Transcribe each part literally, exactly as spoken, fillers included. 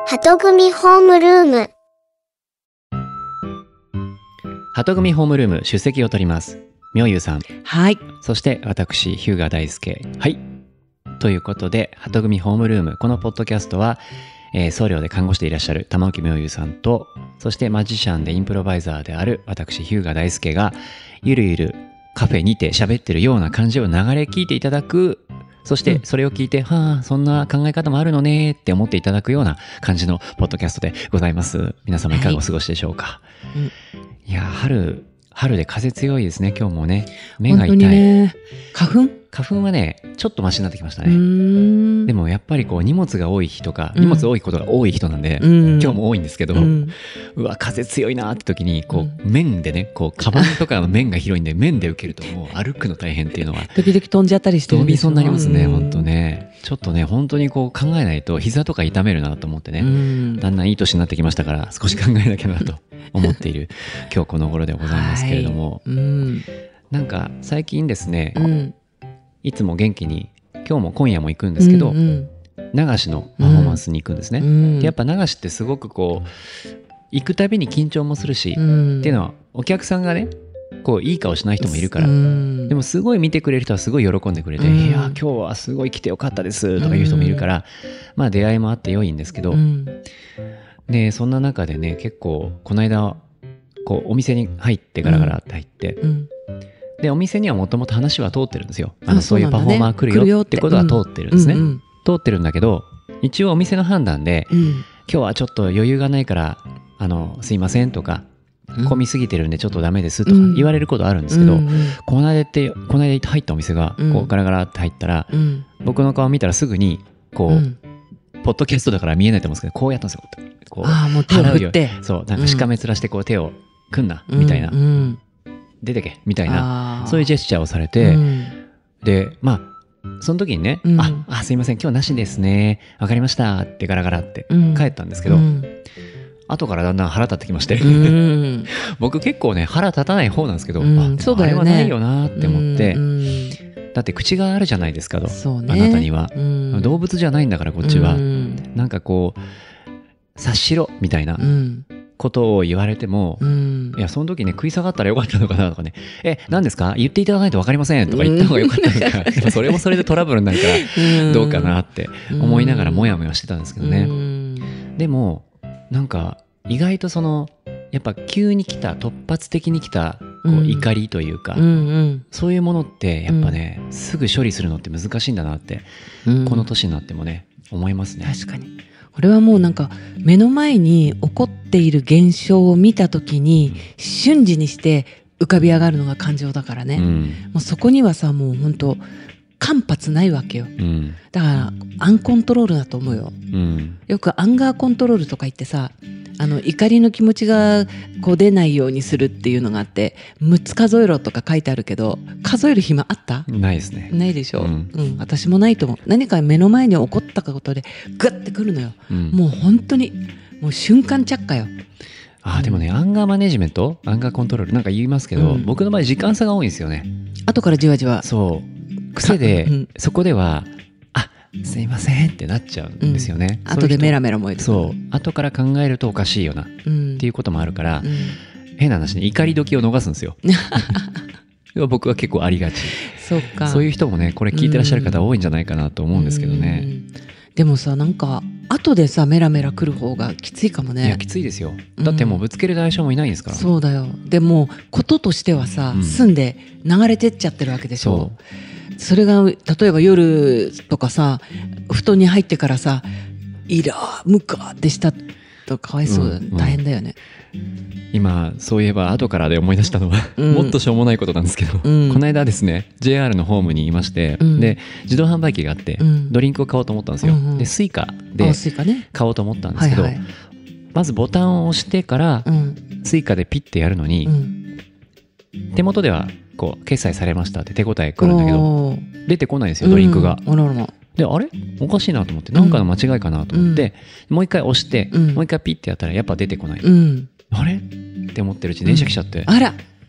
鳩組ホームルーム。 鳩組ホームルーム出席を取ります。みょうゆうさん。 はい。 そして私、日向大輔。はい。ということで、鳩組ホームルーム。このポッドキャストは、えー、僧侶で看護師でいらっしゃる玉置みょうゆうさんと、そしてマジシャンでインプロバイザーである私、日向大輔が、ゆるゆるカフェにて喋ってるような感じを流れ聞いていただく、そしてそれを聞いて、うん、はあ、そんな考え方もあるのねって思っていただくような感じのポッドキャストでございます。皆様いかがお過ごしでしょうか。はいうん、いや、春、春で風強いですね、今日もね。目が痛い。 本当にね。花粉花粉はね、ちょっとマシになってきましたね。うーんでもやっぱりこう荷物が多い日とか、荷物多いことが多い人なんで、うん、今日も多いんですけど、うん、うわ、風強いなって時に、こう、面でね、こう、カバンとかの面が広いんで、面で受けるともう歩くの大変っていうのは。 時々飛んじゃったりしてるんですよ。 飛びそうになりますね、ほんとね。ちょっとね、本当にこう考えないと膝とか痛めるなと思ってね、うん、だんだんいい年になってきましたから、少し考えなきゃなと思っている今日この頃でございますけれども、はいうん、なんか最近ですね、うんいつも元気に今日も今夜も行くんですけど、うんうん、流しのパフォーマンスに行くんですね、うん、でやっぱ流しってすごくこう行くたびに緊張もするし、うん、っていうのはお客さんがねこういい顔しない人もいるから、うん、でもすごい見てくれる人はすごい喜んでくれて、うん、いや今日はすごい来てよかったですとかいう人もいるから、うん、まあ出会いもあって良いんですけど、うん、でそんな中でね結構この間こうお店に入ってガラガラって入って、うんうんでお店にはもともと話は通ってるんですよ。あのそういうパフォーマー来るよってことは通ってるんですね、うんうんうん、通ってるんだけど一応お店の判断で、うん、今日はちょっと余裕がないからあのすいませんとか、うん、混みすぎてるんでちょっとダメですとか言われることあるんですけど、うんうん、この間ってこの間入ったお店がこうガラガラって入ったら、うん、僕の顔見たらすぐにこう、うん、ポッドキャストだから見えないと思うんですけどこうやったんですよ。こうあもう手を振ってそうなんかしかめ面してこう手を組んな、うん、みたいな、うんうん出てけみたいなそういうジェスチャーをされて、うん、でまあその時にね、うん、あ, あすいません今日なしですねわかりましたってガラガラって帰ったんですけど、うん、後からだんだん腹立ってきまして、うん、僕結構ね腹立たない方なんですけど、うん、あ, そうだよね、あれはないよなって思って、うん、だって口があるじゃないですかと、そうね、あなたには、うん、動物じゃないんだからこっちは、うん、なんかこう察しろみたいな、うんことを言われても、うん、いやその時ね食い下がったらよかったのかなとかねえ何ですか言っていただかないと分かりませんとか言った方がよかったのか、うん、でもそれもそれでトラブルになるからどうかなって思いながらモヤモヤしてたんですけどね、うん、でもなんか意外とそのやっぱ急に来た突発的に来たこう怒りというか、うんうん、そういうものってやっぱね、うん、すぐ処理するのって難しいんだなって、うん、この年になってもね思いますね。 確かにこれはもうなんか目の前に起こっている現象を見た時に瞬時にして浮かび上がるのが感情だからね、うん、もうそこにはさもう本当間髪ないわけよ、うん、だからアンコントロールだと思うよ、うん、よくアンガーコントロールとか言ってさあの怒りの気持ちがこう出ないようにするっていうのがあってむっつ数えろとか書いてあるけど数える暇あった？ ないですね。 ないでしょ、うんうん、私もないと思う。何か目の前に起こったことでグッてくるのよ、うん、もう本当にもう瞬間着火よ。 あでもね、うん、アンガーマネジメントアンガーコントロールなんか言いますけど、うん、僕の場合時間差が多いんですよね。 後からじわじわそう癖で、うん、そこではすいませんってなっちゃうんですよね、 うん、後でメラメラ燃える。 そう後から考えるとおかしいよな、うん、っていうこともあるから、うん、変な話ね怒り時を逃すんですよ僕は結構ありがち。 そうかそういう人もねこれ聞いてらっしゃる方多いんじゃないかなと思うんですけどね、うんうん、 でもさなんか後でさメラメラ来る方がきついかもね。 いやきついですよ。だってもうぶつける代償もいないんですから、 うん、そうだよ。でもこととしてはさ、うん、済んで流れてっちゃってるわけでしょ。そうそれが例えば夜とかさ布団に入ってからさイラームカーってしたとかわいそう、うんうん、大変だよね。 今そういえば後からで思い出したのは、うん、もっとしょうもないことなんですけど、うん、この間ですね ジェイアール のホームにいまして、うん、で自動販売機があって、うん、ドリンクを買おうと思ったんですよ、うんうん、でスイカで買おうと思ったんですけど、はいはい、まずボタンを押してから、うん、スイカでピッてやるのに、うん、手元ではこう決済されましたって手応えくるんだけど出てこないんですよドリンクが、うん、あららであれおかしいなと思って何かの間違いかなと思って、うん、もう一回押して、うん、もう一回ピッてやったらやっぱ出てこない、うん、あれって思ってるうちに電車来ちゃって、うん、あら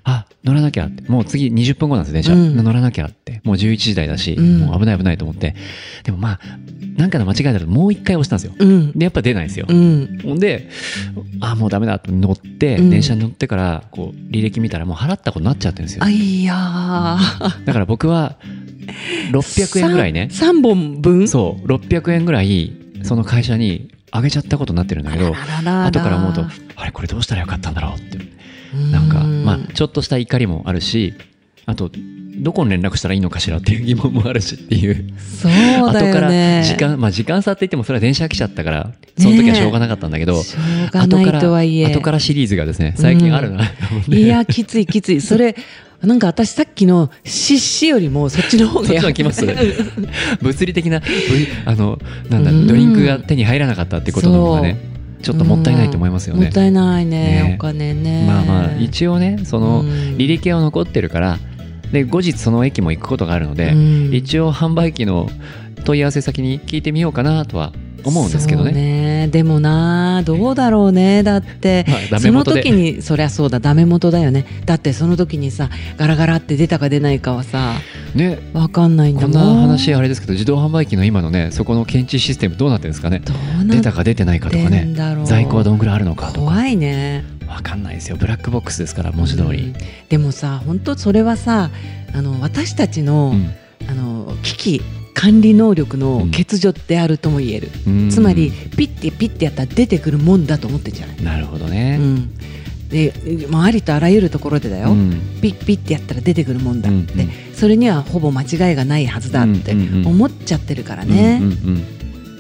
あ乗らなきゃって、もう次にじゅっぷんごなんです電車、うん、乗らなきゃって、もうじゅういちじ台だし、うん、もう危ない危ないと思って、でもまあなんかの間違いだともう一回押したんですよ、うん、でやっぱ出ないんですよ、うん、ほんであもうダメだと乗って、うん、電車に乗ってからこう履歴見たらもう払ったことになっちゃってるんですよ。 あいやだから僕はろっぴゃくえんぐらいねさん, さんぼんぶんそうろっぴゃくえんぐらいその会社にあげちゃったことになってるんだけど、後から思うとあれこれどうしたらよかったんだろうって、なんかまあちょっとした怒りもあるし、あとどこに連絡したらいいのかしらっていう疑問もあるしっていう。 そうだよね。後から時間、まあ時間差って言ってもそれは電車が来ちゃったからその時はしょうがなかったんだけど、ね、 しょうがないとはいえ後からシリーズがですね最近あるな、 うん、いやきついきついそれなんか私さっきの失死よりもそっちの方がそっちの来ます物理的なあのなんだ、うん、ドリンクが手に入らなかったってことの方がねちょっともったいないと思いますよね、 うん、もったいない ね, ねお金ね。 まあまあ一応ねその履歴は残ってるからで後日その駅も行くことがあるので、うん、一応販売機の問い合わせ先に聞いてみようかなとは思うんですけど ね, ねでもなどうだろうね。だって、まあ、その時にそりゃそうだダメ元だよね。だってその時にさガラガラって出たか出ないかはさ、ね、分かんないんだもん。 こんな話あれですけど自動販売機の今のねそこの検知システムどうなってるんですかね。出たか出てないかとかね在庫はどんぐらいあるのかとか怖いね。 分かんないですよ。ブラックボックスですから文字通り、うん、 でもさ本当それはさあの私たちの、うん、あの危機管理能力の欠如であるとも言える、うん、つまりピッてピッてやったら出てくるもんだと思ってんじゃない。 なるほどね、 うん、で、まあ、ありとあらゆるところでだよ、うん、ピッピッてやったら出てくるもんだって、うんうん、それにはほぼ間違いがないはずだって思っちゃってるからね、うんうんうん、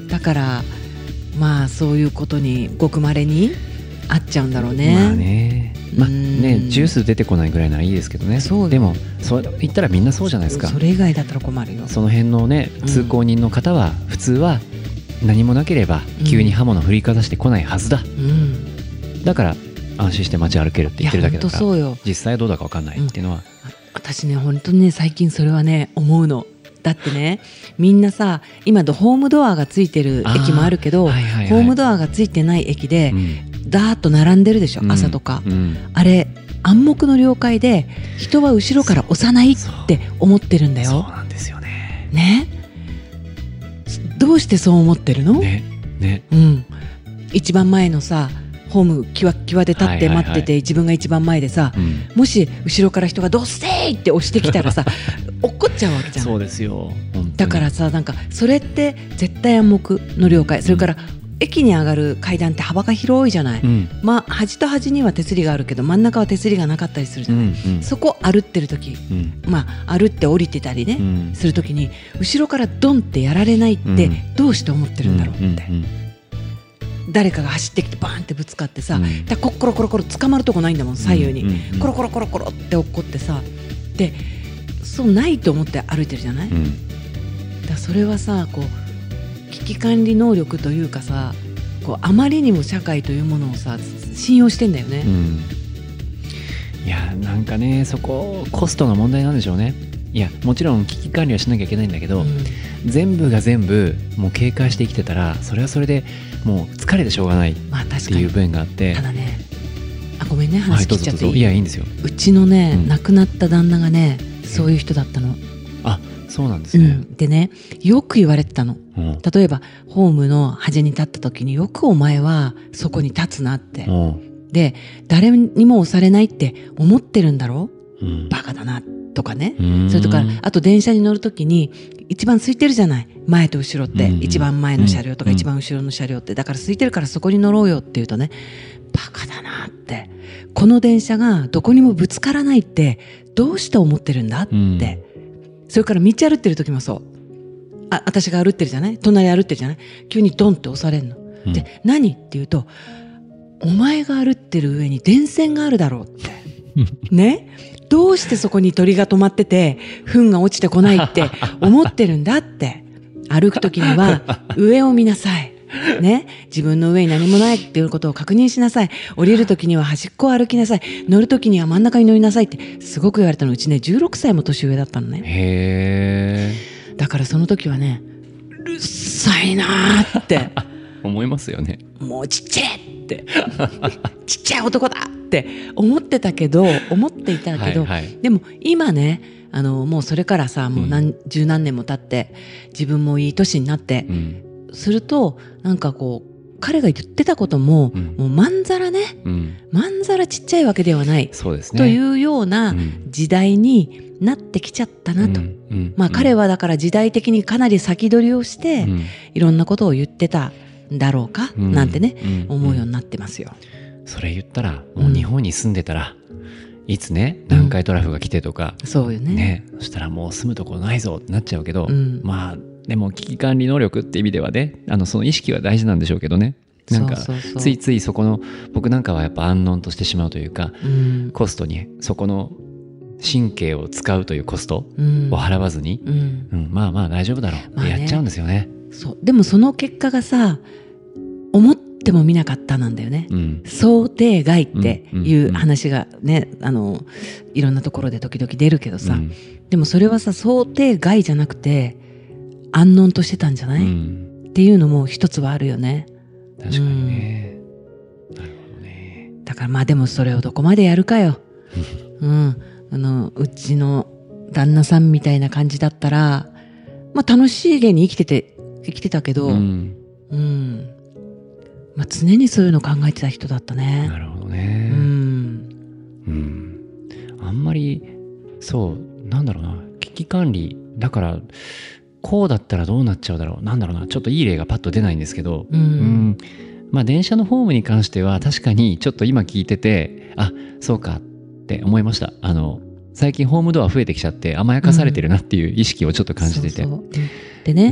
だからまあそういうことにごくまれにあっちゃうんだろうね。 まあねまあね、ジュース出てこないぐらいならいいですけどね。そうでもそう言ったらみんなそうじゃないですか。 そ, それ以外だったら困るよ。 その辺のね通行人の方は普通は何もなければ急に刃物振りかざしてこないはずだ、うん、だから安心して街歩けるって言ってるだけだからそうよ実際はどうだか分かんないっていうのは、うん、 私ね本当にね最近それはね思うの。だってねみんなさ今ホームドアがついてる駅もあるけど、はいはいはい、ホームドアがついてない駅で、うんダーッと並んでるでしょ、うん、朝とか、うん、あれ暗黙の了解で人は後ろから押さないって思ってるんだよ。 そうなんですよね。 ねどうしてそう思ってるの、 ねねうん、一番前のさホームキワキワで立って待ってて、はいはいはい、自分が一番前でさ、うん、もし後ろから人がドッセーって押してきたらさ落っこっちゃうわけじゃん。 そうですよだからさなんかそれって絶対暗黙の了解、それから、うん駅に上がる階段って幅が広いじゃない、うん、まあ端と端には手すりがあるけど真ん中は手すりがなかったりするじゃない、うんうん、そこ歩ってる時、うん、まあ歩って降りてたりね、うん、する時に後ろからドンってやられないってどうして思ってるんだろうって、うんうんうん、誰かが走ってきてバーンってぶつかってさ、うん、だコロコロコロコロ捕まるとこないんだもん左右に、うんうん、コロコロコロコロって落っこってさでそうないと思って歩いてるじゃない、うん、だそれはさこう危機管理能力というかさこうあまりにも社会というものをさ信用してんだよね、うん、 いやなんかねそこコストの問題なんでしょうね。いやもちろん危機管理はしなきゃいけないんだけど、うん、全部が全部もう警戒して生きてたらそれはそれでもう疲れてしょうがないっていう部分があって、 まあ、ただねあごめんね話切っちゃっていい、 はい、いやいいんですよ。 うちのね、うん、亡くなった旦那がねそういう人だったの。 あそうなんですね、うん、 でねよく言われてたの、うん、例えばホームの端に立った時によくお前はそこに立つなって、うん、で誰にも押されないって思ってるんだろ、うん、バカだなとかね。それとかあと電車に乗る時に一番空いてるじゃない前と後ろって、うん、一番前の車両とか一番後ろの車両ってだから空いてるからそこに乗ろうよって言うとねバカだなってこの電車がどこにもぶつからないってどうして思ってるんだって、うんそれから道歩ってる時もそうあ私が歩ってるじゃない隣歩ってるじゃない急にドンって押されんの、うん、で何って言うとお前が歩ってる上に電線があるだろうってねどうしてそこに鳥が止まってて糞が落ちてこないって思ってるんだって歩く時には上を見なさいね、自分の上に何もないっていうことを確認しなさい。降りるときには端っこを歩きなさい。乗るときには真ん中に乗りなさいってすごく言われたの。うちねじゅうろくさいも年上だったのね。 へー。 だからその時はねうるさいなーって思いますよね。 もうちっちゃいってちっちゃい男だっって思ってたけど思っていたけど、はいはい、でも今ねあのもうそれからさもう何、うん、十何年も経って自分もいい年になって、うん、するとなんかこう彼が言ってたことも、うん、もうまんざらね、うん、まんざらちっちゃいわけではない、そうですね、というような時代になってきちゃったなと、うんうん、まあ彼はだから時代的にかなり先取りをして、うん、いろんなことを言ってたんだろうか、うん、なんてね、うん、思うようになってますよ。 それ言ったらもう日本に住んでたら、うん、いつね南海トラフが来てとか、 うん、そうよね、ね、 そしたらもう住むとこないぞってなっちゃうけど、うん、まあでも危機管理能力って意味ではねあのその意識は大事なんでしょうけどね、なんかついついそこの僕なんかはやっぱ安穏としてしまうというか、うん、コストにそこの神経を使うというコストを払わずに、うんうん、まあまあ大丈夫だろうってやっちゃうんですよね。 まあね、そうでもその結果がさ思ってもみなかったなんだよね、うん、想定外っていう話がね、うんうん、あのいろんなところで時々出るけどさ、うん、でもそれはさ想定外じゃなくて安穏としてたんじゃない、うん、っていうのも一つはあるよね。 確かにね、うん、なるほどね。 だからまあでもそれをどこまでやるかよ、うん、あのうちの旦那さんみたいな感じだったら、まあ、楽しいげに生きてて生きてたけど、うんうんまあ、常にそういうの考えてた人だったね。 なるほどね、うんうん、あんまりそうなんだろうな危機管理だからこうだったらどうなっちゃうだろうなんだろうなちょっといい例がパッと出ないんですけど、うんうん、まあ電車のホームに関しては確かにちょっと今聞いててあそうかって思いました。あの最近ホームドア増えてきちゃって甘やかされてるなっていう意識をちょっと感じてて、うん、そうそうでね、うん、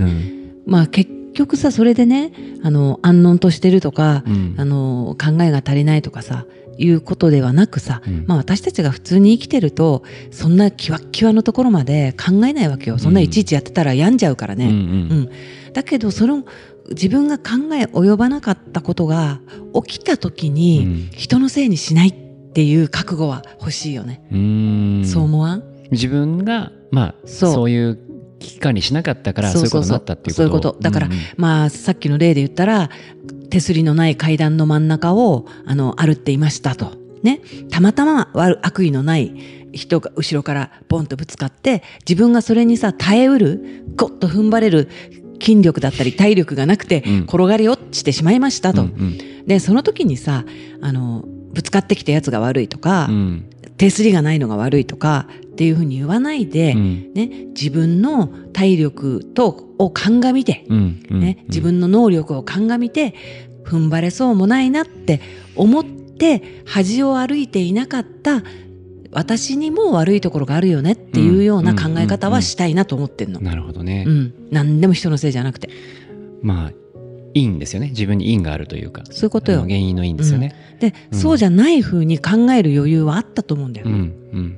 まあ結局さそれでねあの安穏としてるとか、うん、あの考えが足りないとかさいうことではなくさ、うんまあ、私たちが普通に生きてるとそんなキワッキワのところまで考えないわけよ。そんないちいちやってたら病んじゃうからね、うんうんうん、だけどその自分が考え及ばなかったことが起きた時に人のせいにしないっていう覚悟は欲しいよね。うーんそう思わん？ 自分がまあそう、そういう危機管理しなかったからそういうことになったっていうこと。 そういうことだから、うんうん、まあさっきの例で言ったら手すりのない階段の真ん中をあの歩っていましたとね、たまたま悪意のない人が後ろからボンとぶつかって自分がそれにさ耐えうるゴッと踏ん張れる筋力だったり体力がなくて転がり落ちてしまいましたと、うんうん、でその時にさあのぶつかってきたやつが悪いとか、うん、手すりがないのが悪いとかっていうふうに言わないで、うんね、自分の体力とを鑑みて、うんうんね、自分の能力を鑑みて踏ん張れそうもないなって思って端を歩いていなかった私にも悪いところがあるよねっていうような考え方はしたいなと思ってんの、 うんうんうん、なるほどね、 うん、何でも人のせいじゃなくてまあいいんですよね。自分に因があるというかそういうことよ。 原因の因ですよね、 うん、で、うん、そうじゃない風に考える余裕はあったと思うんだよ、うんうん、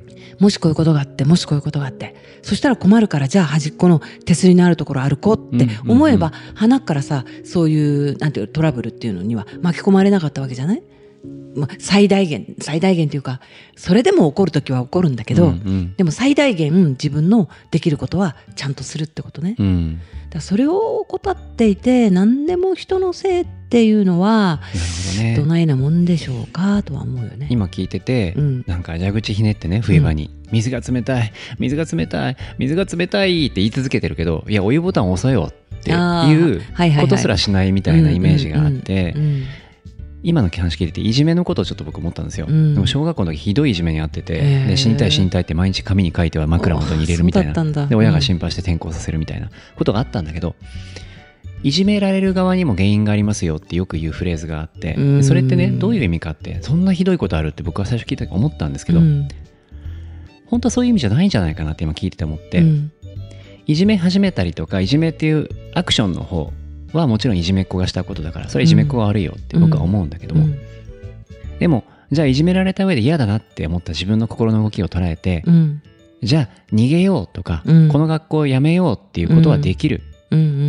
もしこういうことがあってもしこういうことがあってそしたら困るからじゃあ端っこの手すりのあるところ歩こうって思えば、うんうんうん、鼻からさそういうなんていうトラブルっていうのには巻き込まれなかったわけじゃない。まあ、最大限最大限というかそれでも起こるときは起こるんだけど、うんうん、でも最大限自分のできることはちゃんとするってことね、うん、だからそれを怠っていて何でも人のせいっていうのはどないなもんでしょうかとは思うよね。 今聞いてて、うん、なんか蛇口ひねってね冬場に、うん、水が冷たい水が冷たい水が冷たいって言い続けてるけどいやお湯ボタン押そうよっていうことすらしないみたいなイメージがあって今の話聞いてていじめのことをちょっと僕思ったんですよ、うん、でも小学校の時ひどいいじめにあってて、えー、で死にたい死にたいって毎日紙に書いては枕元に入れるみたいなで親が心配して転校させるみたいなことがあったんだけど、うん、いじめられる側にも原因がありますよってよく言うフレーズがあって、うん、それってねどういう意味かってそんなひどいことあるって僕は最初聞いた時思ったんですけど、うん、本当はそういう意味じゃないんじゃないかなって今聞いてて思って、うん、いじめ始めたりとかいじめっていうアクションの方はもちろんいじめっ子がしたことだからそれいじめっ子が悪いよって僕は思うんだけども、うんうん、でもじゃあいじめられた上で嫌だなって思った自分の心の動きを捉えて、うん、じゃあ逃げようとか、うん、この学校をやめようっていうことはできる、うんうんうん、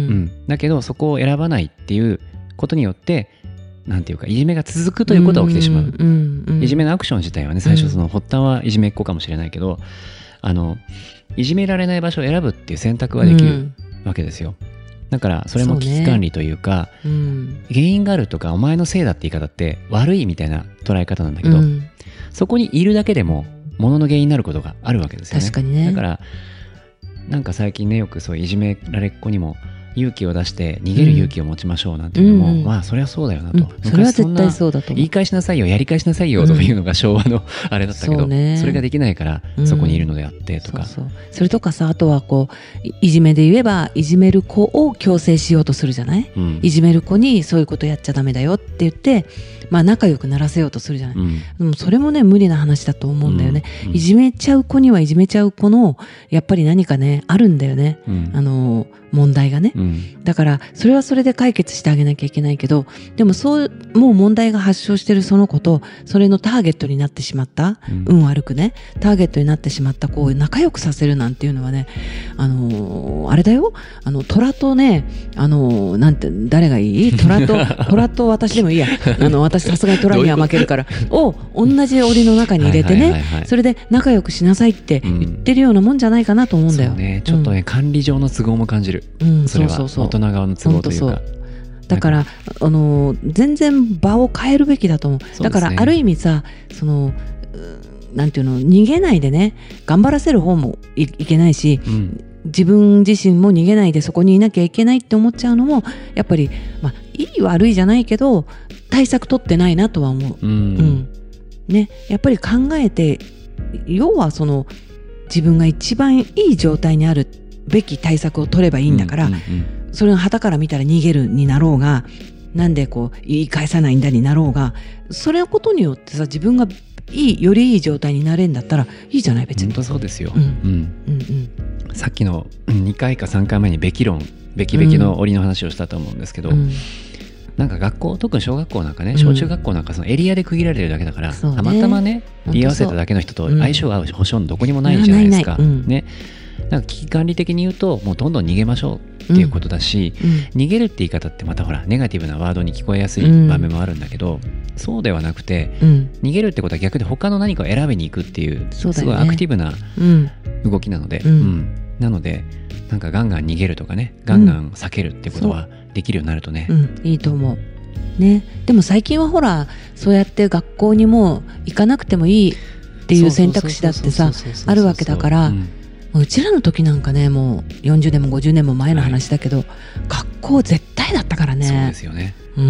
だけどそこを選ばないっていうことによってなんていうかいじめが続くということは起きてしまう、うんうんうん、いじめのアクション自体はね最初その発端はいじめっ子かもしれないけどあのいじめられない場所を選ぶっていう選択はできるわけですよ。 だからそれも危機管理というか、う、ね、うん、原因があるとかお前のせいだって言い方って悪いみたいな捉え方なんだけど、うん、そこにいるだけでも物の原因になることがあるわけですよね。 確かにね。 だからなんか最近ねよくそういじめられっ子にも勇気を出して逃げる勇気を持ちましょうなんていうのも、うん、まあそれはそうだよなと、うん、 それは絶対そうだと思う。 言い返しなさいよやり返しなさいよとかいうのが昭和のあれだったけど、うん そ, ね、それができないからそこにいるのであってとか、うん、 そうそう、それとかさ、あとはこういじめで言えばいじめる子を強制しようとするじゃない、うん、いじめる子にそういうことやっちゃダメだよって言ってまあ仲良くならせようとするじゃない、うん、でもそれもね無理な話だと思うんだよね、うんうん、いじめちゃう子にはいじめちゃう子のやっぱり何かねあるんだよね、うん、あの問題がね、うん、だからそれはそれで解決してあげなきゃいけないけど、でもそうもう問題が発症してるその子とそれのターゲットになってしまった、うん、運悪くねターゲットになってしまった子を仲良くさせるなんていうのはね、あのー、あれだよ、あの虎とね、あのー、なんて誰がいい虎と虎と私でもいいや、あの私さすがに虎には負けるからを同じ檻の中に入れてね、はいはいはいはい、それで仲良くしなさいって言ってるようなもんじゃないかなと思うんだよ、 うん、そうね、ちょっとね、うん、管理上の都合も感じる、うん、それは大人側の都合というか、 だからあの全然場を変えるべきだと思う。だからある意味さ、そのなんていうの、逃げないでね頑張らせる方も い, いけないし、うん、自分自身も逃げないでそこにいなきゃいけないって思っちゃうのもやっぱり、まあ、いい悪いじゃないけど対策取ってないなとは思う、うんうんね、やっぱり考えて、要はその自分が一番いい状態にあるべき対策を取ればいいんだから、うんうんうん、それが旗から見たら逃げるになろうが、なんでこう言い返さないんだになろうが、それのことによってさ自分がいいよりいい状態になれるんだったらいいじゃない別に。 本当そうですよ、うんうんうんうん、さっきのにかいかさんかいめにべき論べきべきの檻の話をしたと思うんですけど、うん、なんか学校、特に小学校なんかね、小中学校なんかそのエリアで区切られるだけだから、うん、たまたまね言い合わせただけの人と相性が合う保証のどこにもないじゃないですか、うん、ね、なんか危機管理的に言うともうどんどん逃げましょうっていうことだし、うんうん、逃げるって言い方ってまたほらネガティブなワードに聞こえやすい場面もあるんだけど、うん、そうではなくて、うん、逃げるってことは逆に他の何かを選びに行くっていう、すごいアクティブな動きなので、うんうん、なのでなんかガンガン逃げるとかね、ガンガン避けるってことはできるようになるとね、うん、 いいと思うね。でも最近はほらそうやって学校にも行かなくてもいいっていう選択肢だってさあるわけだから、うん、うちらの時なんかねもうよんじゅうねんもごじゅうねんも前の話だけど、はい、学校絶対だったからね。 そうですよね、 うん、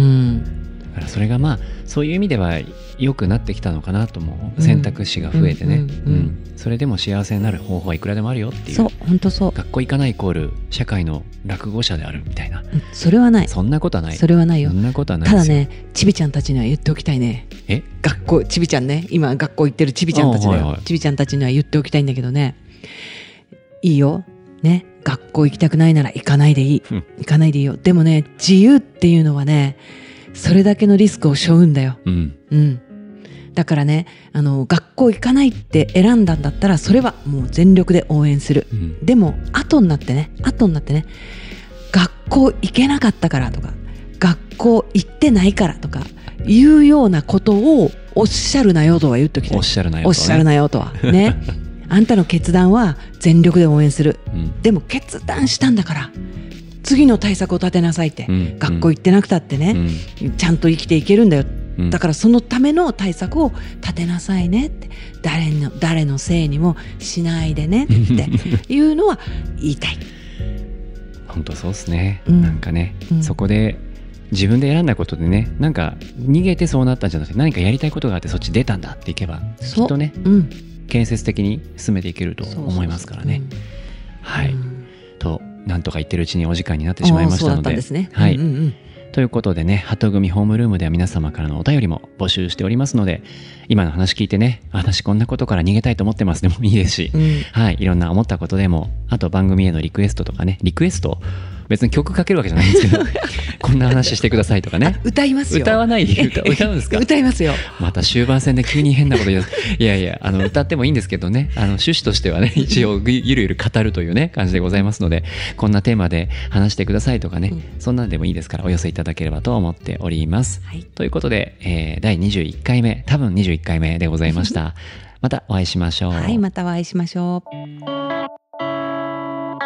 だからそれがまあそういう意味では良くなってきたのかなと思う。選択肢が増えてね、うんうんうんうん、それでも幸せになる方法はいくらでもあるよっていう。 そう、本当そう。 学校行かないイコール社会の落語者であるみたいな、うん、 それはない。 そんなことはない。 それはないよ。 そんなことはないですよ。 ただね、ちびちゃんたちには言っておきたいね。 え、 学校、ちびちゃんね、今学校行ってるちびちゃんたちには、はいはい、ちびちゃんたちには言っておきたいんだけどね、いいよね、学校行きたくないなら行かないでいい、うん、行かないでいいよ。でもね、自由っていうのはね、それだけのリスクを背負うんだよ、うんうん、だからね、あの学校行かないって選んだんだったらそれはもう全力で応援する、うん、でも後になってね後になってね学校行けなかったからとか学校行ってないからとかいうようなことをおっしゃるなよとは言っときたい。 おっしゃるなよと、ね、 おっしゃるなよとはねあんたの決断は全力で応援する、うん、でも決断したんだから次の対策を立てなさいって、うん、学校行ってなくたってね、うん、ちゃんと生きていけるんだよ、うん、だからそのための対策を立てなさいねって、誰の誰のせいにもしないでねっていうのは言いたい。 本当そうですね、うん、なんかね、うん、そこで自分で選んだことでね、なんか逃げてそうなったんじゃなくて何かやりたいことがあってそっち出たんだっていけばきっとね、うん、建設的に進めていけると思いますからね。はい、うん、となんとか言ってるうちにお時間になってしまいましたので、 ですね、 はい、 うんうんうん、 ということでね、鳩組ホームルームでは皆様からのお便りも募集しておりますので、今の話聞いてね、私こんなことから逃げたいと思ってますでもいいですし、うん、はい、いろんな思ったことでも、あと番組へのリクエストとかね、リクエスト別に曲かけるわけじゃないんですけどこんな話してくださいとかね。 歌いますよ。 歌わないで 歌, 歌うんですか。 歌いますよ。 また終盤戦で急に変なこと言ういやいや、あの歌ってもいいんですけどね、あの趣旨としてはね一応ゆるゆる語るというね感じでございますので、こんなテーマで話してくださいとかね、うん、そんなんでもいいですからお寄せいただければと思っております、はい、ということで、えー、だいにじゅういっかいめ、多分にじゅういっかいめでございましたまたお会いしましょう。 はい、またお会いしましょう。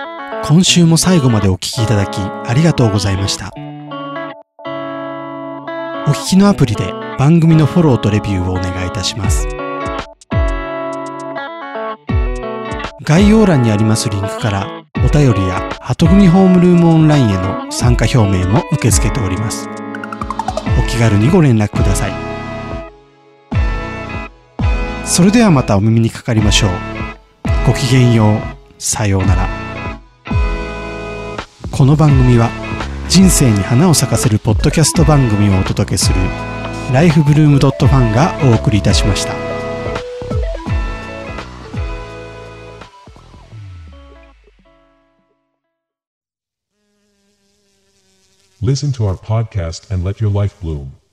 今週も最後までお聞きいただきありがとうございました。お聞きのアプリで番組のフォローとレビューをお願いいたします。概要欄にありますリンクからお便りや鳩組ホームルームオンラインへの参加表明も受け付けております。お気軽にご連絡ください。それではまたお耳にかかりましょう。ごきげんよう。さようなら。この番組は人生に花を咲かせるポッドキャスト番組をお届けするライフブルームドットファンがお送りいたしました。 Listen to our podcast and let your life bloom.